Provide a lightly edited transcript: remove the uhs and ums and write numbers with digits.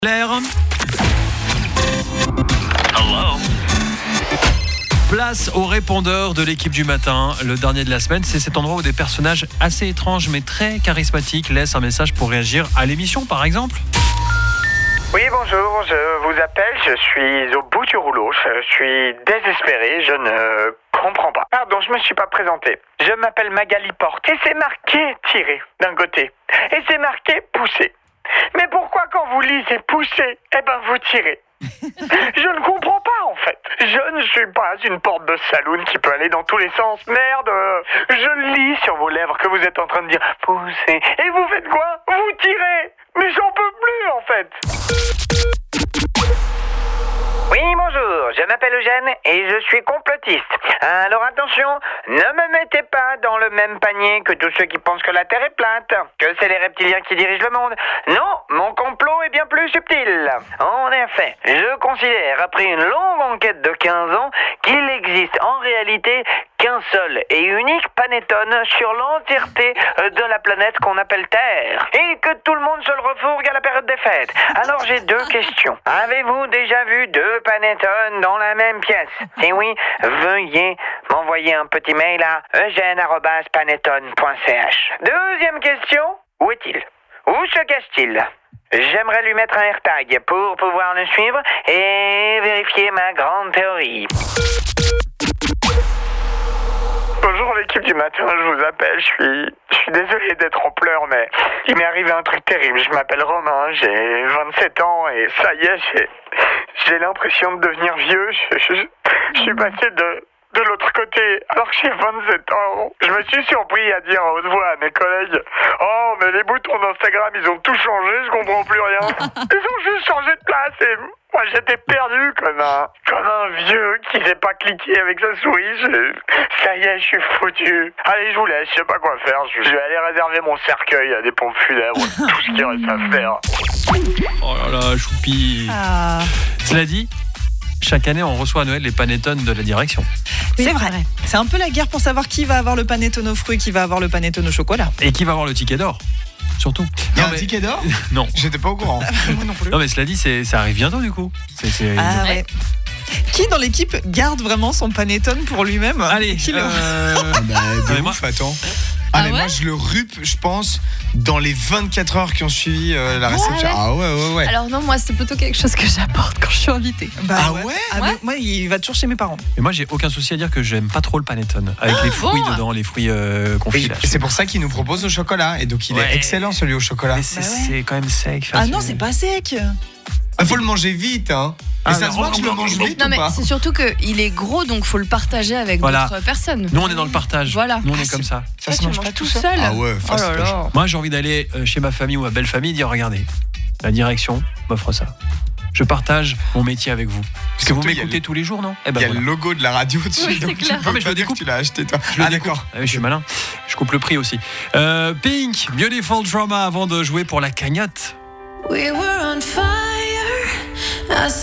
Claire. Place au répondeur de l'équipe du matin. Le dernier de la semaine, c'est cet endroit où des personnages assez étranges mais très charismatiques laissent un message pour réagir à l'émission, par exemple. Oui, bonjour, je vous appelle, je suis au bout du rouleau, je suis désespéré, je ne comprends pas. Pardon, je me suis pas présenté. Je m'appelle Magali Porte et c'est marqué tirer d'un côté et c'est marqué pousser. Mais pourquoi quand vous lisez pousser, vous tirez? Je ne comprends pas en fait. Je ne suis pas une porte de saloon qui peut aller dans tous les sens. Merde, je lis sur vos lèvres que vous êtes en train de dire pousser. Et vous faites quoi? Vous tirez. Mais j'en peux plus en fait. Oui, bonjour, je m'appelle Eugène et je suis complotiste. Alors attention, ne me mettez pas dans le même panier que tous ceux qui pensent que la Terre est plate, que c'est les reptiliens qui dirigent le monde. Non, mon complot est bien plus subtil. En effet, je considère, après une longue enquête de 15 ans, qu'il existe en réalité qu'un seul et unique panettone sur l'entièreté de la planète qu'on appelle Terre. Et que tout le monde se le refourgue à la période des fêtes. Alors j'ai deux questions. Avez-vous déjà vu deux panettones dans la même pièce? Si oui, veuillez m'envoyer un petit mail à eugène@panettone.ch. Deuxième question, où est-il? Où se cache-t-il? J'aimerais lui mettre un AirTag pour pouvoir le suivre et vérifier ma grande théorie. Bonjour l'équipe du matin, je vous appelle, je suis désolé d'être en pleurs, mais il m'est arrivé un truc terrible. Je m'appelle Romain, j'ai 27 ans et ça y est, j'ai l'impression de devenir vieux. Je suis passé de l'autre côté, alors que j'ai 27 ans. Je me suis surpris à dire à haute voix à mes collègues: oh, mais les boutons d'Instagram, ils ont tout changé, je comprends plus rien. Ils ont juste changé de place et moi j'étais perdu comme un vieux qui sait pas cliquer avec sa souris. Ça y est, je suis foutu. Allez, je vous laisse, je sais pas quoi faire. Je vais aller réserver mon cercueil à des pompes funèbres, tout ce qu'il reste à faire. Oh là là, choupi. Cela dit, chaque année, on reçoit à Noël les panettones de la direction. Oui, c'est vrai. C'est un peu la guerre pour savoir qui va avoir le panettone aux fruits, qui va avoir le panettone au chocolat. Et qui va avoir le ticket d'or, surtout. Il y a un ticket d'or? Non. J'étais pas au courant. Moi non plus. Non, mais cela dit, ça arrive bientôt du coup. Ouais. Qui dans l'équipe garde vraiment son panettone pour lui-même? Allez, Qui le... De ouf, attends. Ah, mais moi je le rupe, je pense, dans les 24 heures qui ont suivi la réception. Ah ouais. Alors non, moi c'est plutôt quelque chose que j'apporte quand je suis invitée. Ah ouais? mais moi, il va toujours chez mes parents. Et moi, j'ai aucun souci à dire que j'aime pas trop le panettone avec les fruits dedans, les fruits confits. Là. C'est pour ça qu'il nous propose au chocolat. Et donc il est excellent celui au chocolat. Mais c'est quand même sec. Ah non, c'est pas sec. Il faut le manger vite, hein. Et ça se voit que je le mange vite Non ou mais pas? c'est surtout qu'il est gros, donc faut le partager avec d'autres personnes. Nous, on est dans le partage. Voilà. Nous, on est comme ça. Ça se tu mange manges pas tout seul. Ah ouais, Oh là là. Moi, j'ai envie d'aller chez ma famille ou ma belle famille et dire regardez, la direction m'offre ça. Je partage mon métier avec vous. Parce que vous m'écoutez tous les jours, non? Il y a le logo de la radio dessus. Oui, donc c'est clair. tu peux mais je pas le dire que découpe. tu l'as acheté toi. D'accord. Je suis malin. Je coupe le prix aussi. Pink, Beautiful Drama avant de jouer pour la cagnotte. We were on fire.